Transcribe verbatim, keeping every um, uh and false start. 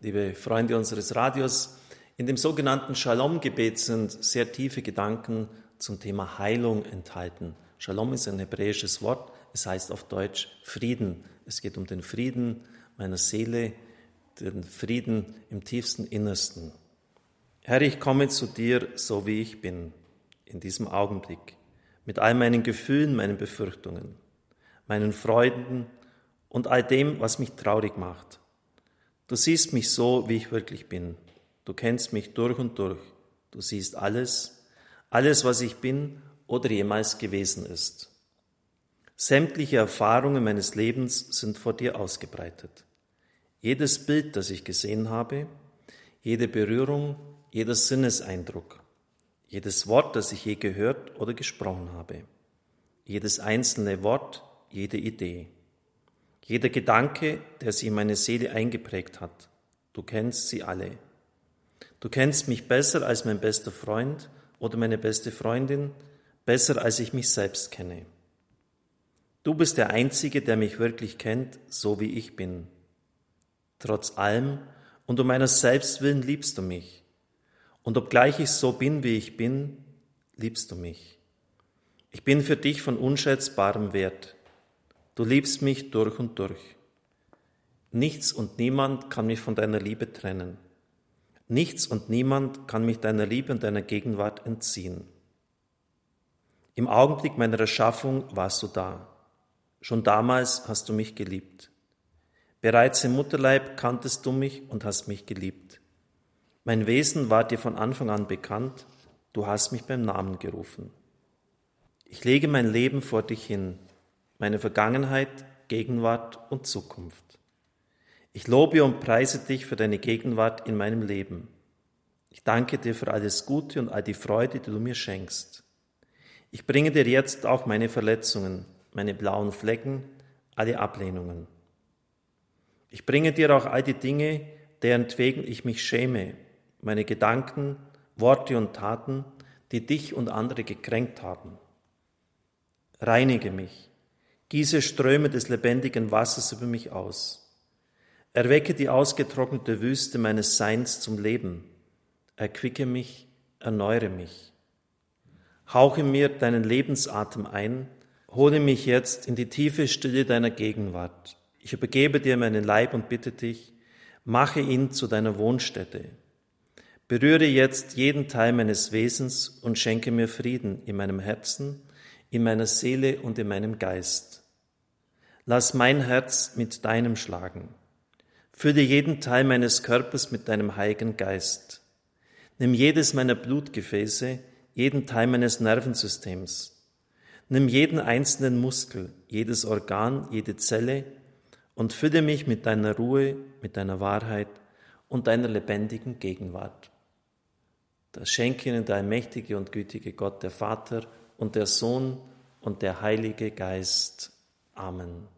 liebe Freunde unseres Radios. In dem sogenannten Shalom-Gebet sind sehr tiefe Gedanken zum Thema Heilung enthalten. Shalom ist ein hebräisches Wort, es heißt auf Deutsch Frieden. Es geht um den Frieden meiner Seele, den Frieden im tiefsten Innersten. Herr, ich komme zu dir, so wie ich bin, in diesem Augenblick, mit all meinen Gefühlen, meinen Befürchtungen, meinen Freuden und all dem, was mich traurig macht. Du siehst mich so, wie ich wirklich bin. Du kennst mich durch und durch. Du siehst alles, alles, was ich bin oder jemals gewesen ist. Sämtliche Erfahrungen meines Lebens sind vor dir ausgebreitet. Jedes Bild, das ich gesehen habe, jede Berührung, jeder Sinneseindruck, jedes Wort, das ich je gehört oder gesprochen habe, jedes einzelne Wort, jede Idee, jeder Gedanke, der sich in meine Seele eingeprägt hat. Du kennst sie alle. Du kennst mich besser als mein bester Freund oder meine beste Freundin, besser als ich mich selbst kenne. Du bist der Einzige, der mich wirklich kennt, so wie ich bin. Trotz allem und um meiner selbst willen liebst du mich. Und obgleich ich so bin, wie ich bin, liebst du mich. Ich bin für dich von unschätzbarem Wert. Du liebst mich durch und durch. Nichts und niemand kann mich von deiner Liebe trennen. Nichts und niemand kann mich deiner Liebe und deiner Gegenwart entziehen. Im Augenblick meiner Erschaffung warst du da. Schon damals hast du mich geliebt. Bereits im Mutterleib kanntest du mich und hast mich geliebt. Mein Wesen war dir von Anfang an bekannt, du hast mich beim Namen gerufen. Ich lege mein Leben vor dich hin, meine Vergangenheit, Gegenwart und Zukunft. Ich lobe und preise dich für deine Gegenwart in meinem Leben. Ich danke dir für alles Gute und all die Freude, die du mir schenkst. Ich bringe dir jetzt auch meine Verletzungen, meine blauen Flecken, alle Ablehnungen. Ich bringe dir auch all die Dinge, deretwegen ich mich schäme, meine Gedanken, Worte und Taten, die dich und andere gekränkt haben. Reinige mich, gieße Ströme des lebendigen Wassers über mich aus. Erwecke die ausgetrocknete Wüste meines Seins zum Leben. Erquicke mich, erneuere mich. Hauche mir deinen Lebensatem ein, hole mich jetzt in die tiefe Stille deiner Gegenwart. Ich übergebe dir meinen Leib und bitte dich, mache ihn zu deiner Wohnstätte. Berühre jetzt jeden Teil meines Wesens und schenke mir Frieden in meinem Herzen, in meiner Seele und in meinem Geist. Lass mein Herz mit deinem schlagen. Fülle jeden Teil meines Körpers mit deinem Heiligen Geist. Nimm jedes meiner Blutgefäße, jeden Teil meines Nervensystems. Nimm jeden einzelnen Muskel, jedes Organ, jede Zelle und fülle mich mit deiner Ruhe, mit deiner Wahrheit und deiner lebendigen Gegenwart. Das schenke ihnen der allmächtige und gütige Gott, der Vater und der Sohn und der Heilige Geist. Amen.